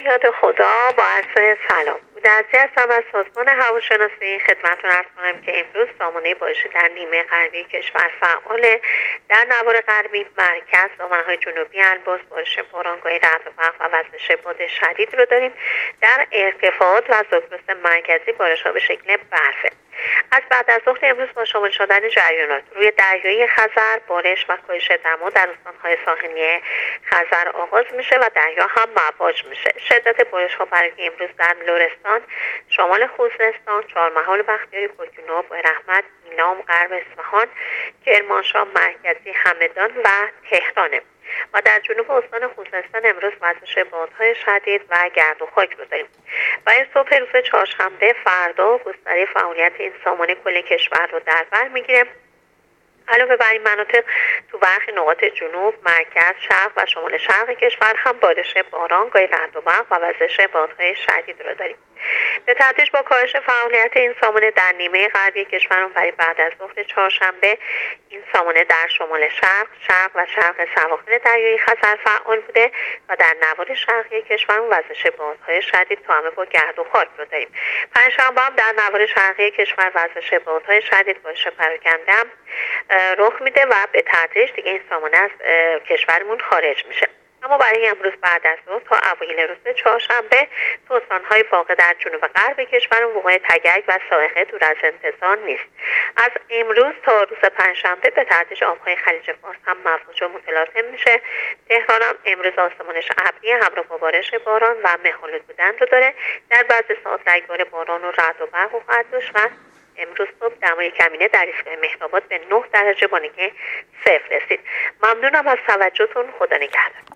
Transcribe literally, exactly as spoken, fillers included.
یاد خدا با عرض سلام. بودرزی هستم از سازمان هواشناسی. خدمتتون عرض کنم که امروز سامانه بارشی در نیمه غربی کشور فعاله. در نوار غربی مرکز دامنه‌های جنوبی البرز بارش بارانگاهی رعد و برق و وزش باد شدید رو داریم. در ارتفاعات و زاگرس مرکزی بارش‌ها به شکل برفه. از بعد از ظهر امروز با شامل شدن جریانات روی دریای خزر بارش و کاهش دما در استان‌های ساحلی خزر آغاز میشه و دریا هم مواج میشه. شدت بارش‌ها برای امروز در لرستان، شمال خوزستان، چهارمحال بختیاری، پرتوناب، رحمت، ایلام، غرب اصفهان، کرمانشاه مرکزی، همدان و تهرانه. و در جنوب استان خوزستان امروز وزش بادهای شدید و گرد و خاک رو داریم. و این صبح روز چهارشنبه فردا گستره فعالیت این سامانه کل کشور رو در بر میگیره. علاوه بر این مناطق تو برخی نقاط جنوب، مرکز، شرق و شمال شرق کشور هم بارش باران، گاهی رعد و برق و وزش بادهای شدید رو داریم. به تدریج با کاهش فعالیت این سامانه در نیمه غربی کشور برای بعد از ظهر چهارشنبه این سامانه در شمال شرق، شرق و شرق سواحل دریای خزر فعال بوده و در نوار شرقی کشور وزش بادهای شدید تا همه با گرد و خاک رو داریم. پنجشنبه هم در نوار شرقی کشور وزش بادهای شدید بارش پراکنده هم رخ میده و به تدریج دیگه این سامانه از کشورمون خارج میشه. اما برای امروز بعد از ظهر تا اوایل روز چهارشنبه تو استان‌های واقع در جنوب غرب کشور وقوع تگرگ و صاعقه دور از انتظار نیست. از امروز تا روز پنجشنبه به تدریج آبهای خلیج فارس هم مفلوج و متلاطم میشه. تهران هم امروز آسمانش ابری همراه با بارش باران و مه‌آلود بودن رو داره. در بعضی ساعات رگبار باران و رعد و برق خواهد داشت و امروز صبح دمای کمینه در ایستگاه مهرآباد به نه درجه با نگه صفر رسید. ممنونم از توجهتون. خدا نگهدار.